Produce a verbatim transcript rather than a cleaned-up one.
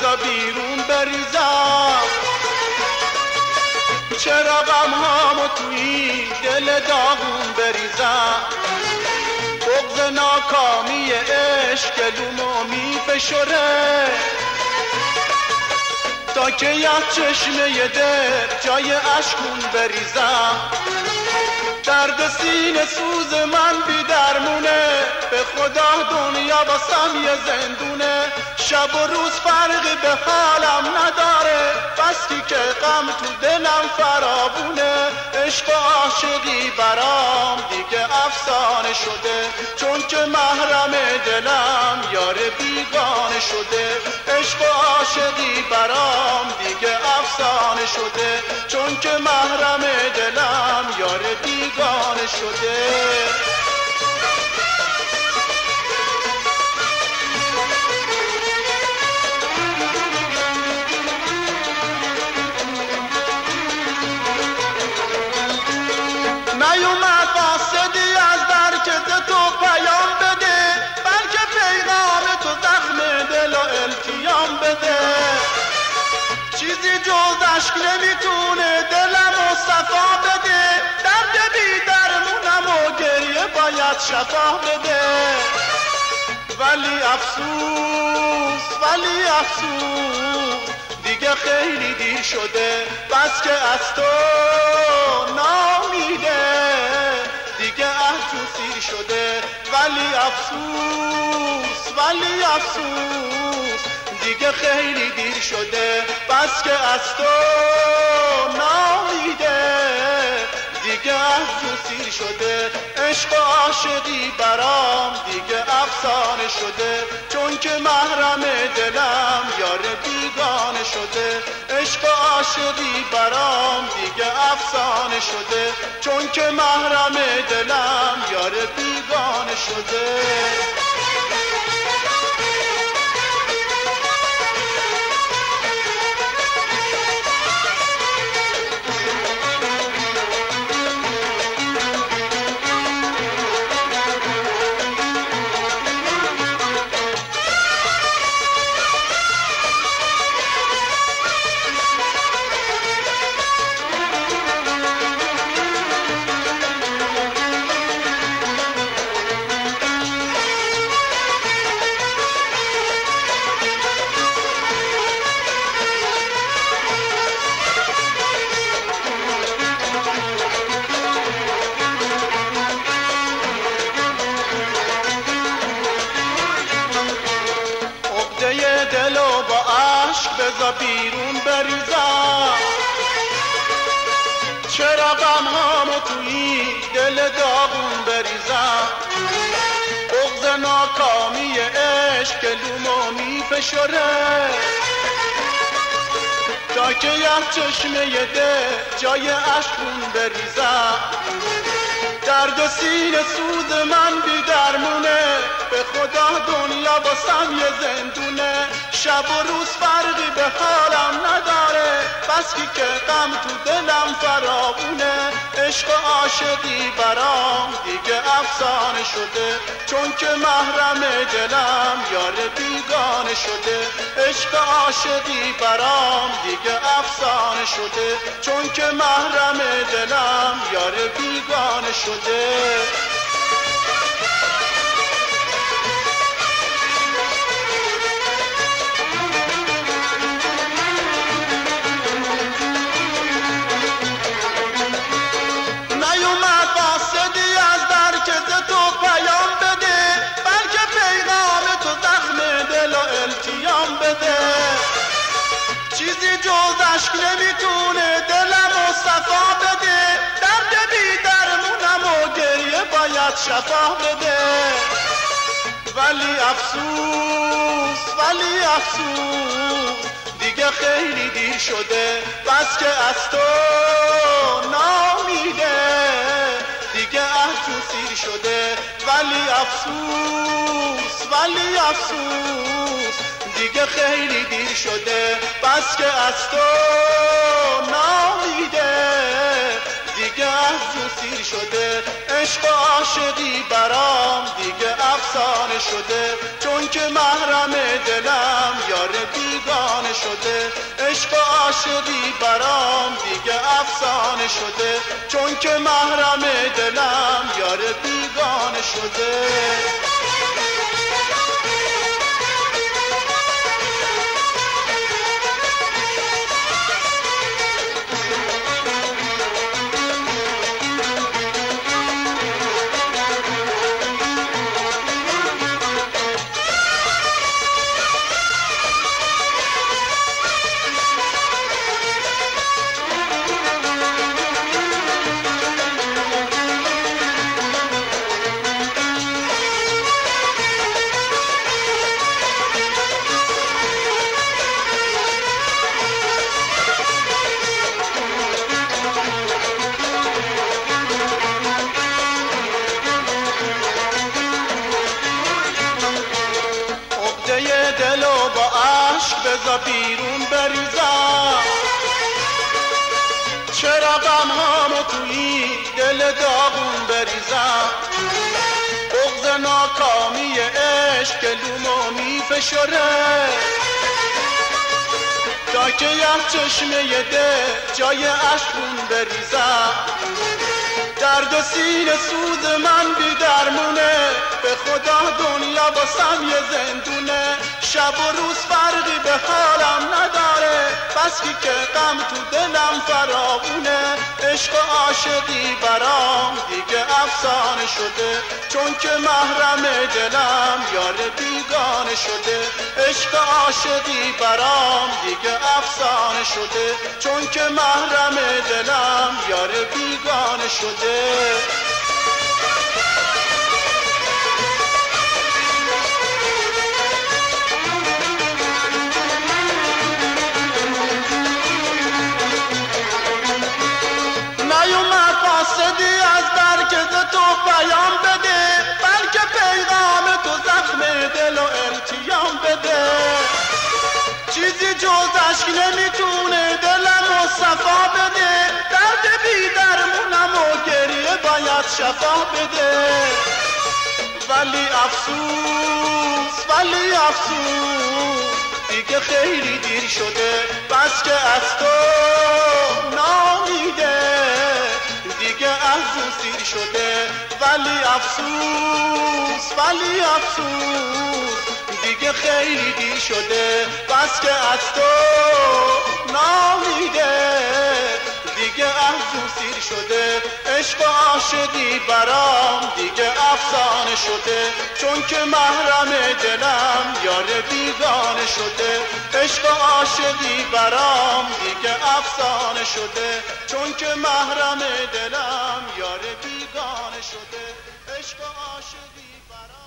بذار بیرون بریزم، چرا غمهامو توی دل داغون بریزم، بغض ناکامی عشق گلومو میفشره، تا که یک چشمه دل جای اشکون بریزم، درد سینه سوز من بی درمونه، به خدا دنیا باسم یه زندونه، شب و روز فرقی به حالم نداره، بسکی که غم تو دلم فرابونه، عشق و عاشقی برام دیگه افسانه شده، چون که محرم دلم یار بیگانه شده، عشق و عاشقی برام دیگه افسانه شده، چون که محرم دلم یار بیگانه شده. نیومد قاصدی از درکت تو پیام بده، بلکه پیغام تو زخم دل و التیام بده، چیزی جز عشق نمیتونه دلمو صفا بده، درد بی درمونم و گریه باید شفا بده، ولی افسوس ولی افسوس دیگه خیلی دیر شده، بس که از تو نامیده دیگه عهد سیر شده، ولی افسوس ولی افسوس دیگه خیلی دیر شده، بس که از تو نامیده دیگه عهد سیر شده، عشق و عاشقی برام دیگه افسانه شده، چون که محرم دلم یار بیگانه شده، عشق و عاشقی برام دیگه افسانه شده، چون که محرم دلم یار بیگانه شده. دلو با عشق بذار بیرون بریزم، چرا غمهامو توی دل داغون بریزم، بغض ناکامی عشق گلومو میفشره، تا که یک چشمه دل جای اشکون بریزم، درد سینه سوز من بی درمونه، به خدا دنیا باسم یه زندونه، شب و روز فرقی به حالم نداره، بسکی که غم تو دلم فراوونه، عشق و عاشقی برام دیگه افسانه شده، چون که محرم دلم یار بیگانه شده، عشق و عاشقی برام دیگه افسانه شده، چون که محرم دلم یار بیگانه شده. نیومد قاصدی از درکت تو پیام بده، بلکه پیغام تو زخم دل و التیام بده، چیزی جز عشق نمیتونه دلمو صفا بده، درد بی درمونم و گریه باید شفا بده، ولی افسوس ولی افسوس دیگه خیلی دیر شده، بس که از تو نامیده دیگه عهد سیر شده، ولی افسوس ولی افسوس دیگه خیلی دیر شده، بس که از تو نامیده دیگه از رو سیر شده. عشق و عاشقی برام دیگه افسانه شده، چون که محرم دلم یار بیگانه شده. عشق و عاشقی برام دیگه افسانه شده، چون که محرم دلم یار بیگانه شده. دلو با عشق بذار بیرون بریزم، چرا غم هامو توی دل داغون بریزم. بغض ناکامی عشق گلومو میفشره، تا که یه چشمه ده جای عشقون بریزم. درد سینه سوز من بی درمونه، به خدا دنیا باسم یه زندونه. شب و روز فرقی به حالم نداره، بس که غم تو دلم فراوونه. عشق و عاشقی برام دیگه افسانه شده، چون که محرم دلم یار بیگانه شده. عشق و عاشقی برام دیگه افسانه شده، چون که محرم دلم یار بیگانه شده. نیومد قاصدی از مرکز تو پیام بده، بلکه پیغام تو زخم دل و التیام بده. چیزی جز عشق نمیتونه دلمو صفا بده، درد بی درمونم و گریه باید شفا بده. ولی افسوس ولی افسوس دیگه خیلی دیر شده، بس که از تو نامیده دیگه از رو سیر شده. ولی افسوس ولی افسوس دیگه خیلی دیر شده، بس که از تو نامیده دیگه از رو سیر شده. عشق و عاشقی برام دیگه افسانه شده، چون که محرم دلم یار بیگانه شده. عشق و عاشقی برام دیگه افسانه شده، چون که محرم دلم یار بیگانه شده. عشق و عاشقی